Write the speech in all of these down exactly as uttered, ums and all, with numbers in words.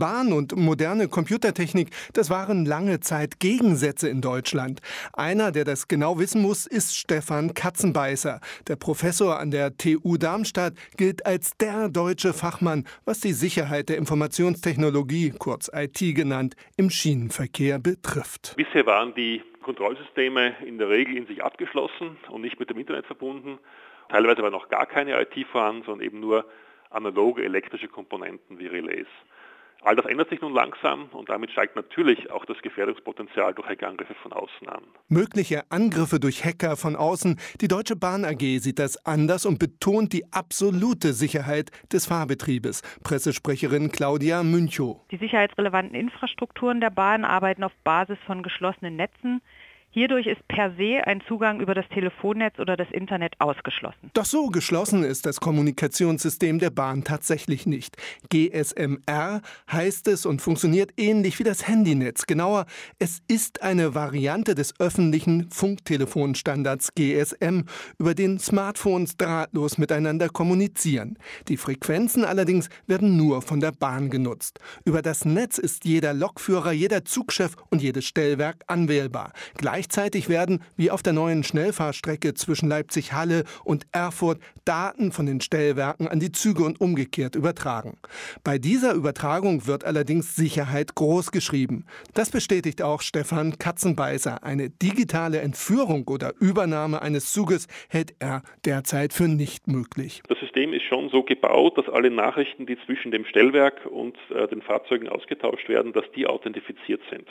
Bahn und moderne Computertechnik, das waren lange Zeit Gegensätze in Deutschland. Einer, der das genau wissen muss, ist Stefan Katzenbeißer. Der Professor an der T U Darmstadt gilt als der deutsche Fachmann, was die Sicherheit der Informationstechnologie, kurz I T genannt, im Schienenverkehr betrifft. Bisher waren die Kontrollsysteme in der Regel in sich abgeschlossen und nicht mit dem Internet verbunden. Teilweise war noch gar keine I T vorhanden, sondern eben nur analoge elektrische Komponenten wie Relais. All das ändert sich nun langsam und damit steigt natürlich auch das Gefährdungspotenzial durch Hackerangriffe von außen an. Mögliche Angriffe durch Hacker von außen. Die Deutsche Bahn A G sieht das anders und betont die absolute Sicherheit des Fahrbetriebes. Pressesprecherin Claudia Münchow. Die sicherheitsrelevanten Infrastrukturen der Bahn arbeiten auf Basis von geschlossenen Netzen. Hierdurch ist per se ein Zugang über das Telefonnetz oder das Internet ausgeschlossen. Doch so geschlossen ist das Kommunikationssystem der Bahn tatsächlich nicht. G S M R heißt es und funktioniert ähnlich wie das Handynetz. Genauer, es ist eine Variante des öffentlichen Funktelefonstandards G S M, über den Smartphones drahtlos miteinander kommunizieren. Die Frequenzen allerdings werden nur von der Bahn genutzt. Über das Netz ist jeder Lokführer, jeder Zugchef und jedes Stellwerk anwählbar. Gleichzeitig werden, wie auf der neuen Schnellfahrstrecke zwischen Leipzig-Halle und Erfurt, Daten von den Stellwerken an die Züge und umgekehrt übertragen. Bei dieser Übertragung wird allerdings Sicherheit groß geschrieben. Das bestätigt auch Stefan Katzenbeißer. Eine digitale Entführung oder Übernahme eines Zuges hält er derzeit für nicht möglich. Das System ist schon so gebaut, dass alle Nachrichten, die zwischen dem Stellwerk und äh, den Fahrzeugen ausgetauscht werden, dass die authentifiziert sind.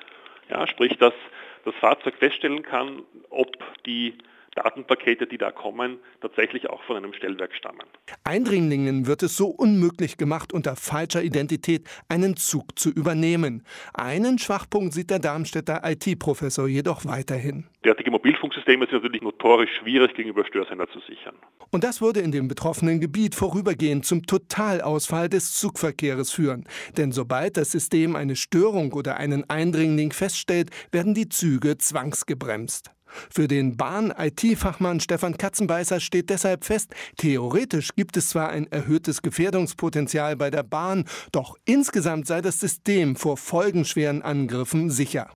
Ja, sprich, dass das Fahrzeug feststellen kann, ob die Datenpakete, die da kommen, tatsächlich auch von einem Stellwerk stammen. Eindringlingen wird es so unmöglich gemacht, unter falscher Identität einen Zug zu übernehmen. Einen Schwachpunkt sieht der Darmstädter I T-Professor jedoch weiterhin. Derartige Mobilfunksysteme sind natürlich notorisch schwierig gegenüber Störsender zu sichern. Und das würde in dem betroffenen Gebiet vorübergehend zum Totalausfall des Zugverkehrs führen. Denn sobald das System eine Störung oder einen Eindringling feststellt, werden die Züge zwangsgebremst. Für den Bahn-I T-Fachmann Stefan Katzenbeißer steht deshalb fest, theoretisch gibt es zwar ein erhöhtes Gefährdungspotenzial bei der Bahn, doch insgesamt sei das System vor folgenschweren Angriffen sicher.